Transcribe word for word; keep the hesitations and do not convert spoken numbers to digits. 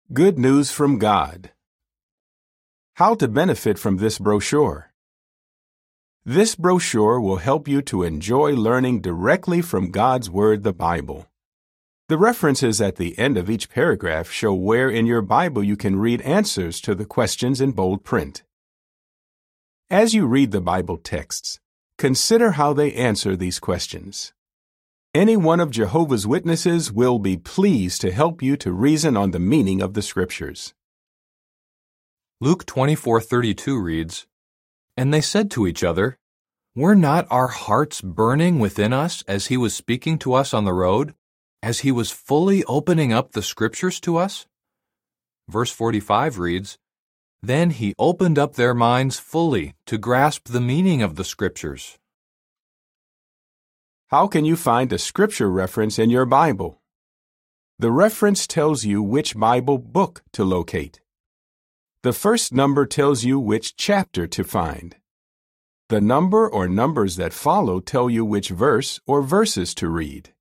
Good News from God. How to benefit from this brochure. This brochure will help you to enjoy learning directly from God's Word, the Bible. The references at the end of each paragraph show where in your Bible you can read answers to the questions in bold print. As you read the Bible texts, consider how they answer these questions. Any one of Jehovah's Witnesses will be pleased to help you to reason on the meaning of the Scriptures. Luke twenty-four thirty-two reads, "And they said to each other, 'Were not our hearts burning within us as he was speaking to us on the road, as he was fully opening up the Scriptures to us?'" Verse forty-five reads, "Then he opened up their minds fully to grasp the meaning of the Scriptures." How can you find a Scripture reference in your Bible? The reference tells you which Bible book to locate. The first number tells you which chapter to find. The number or numbers that follow tell you which verse or verses to read.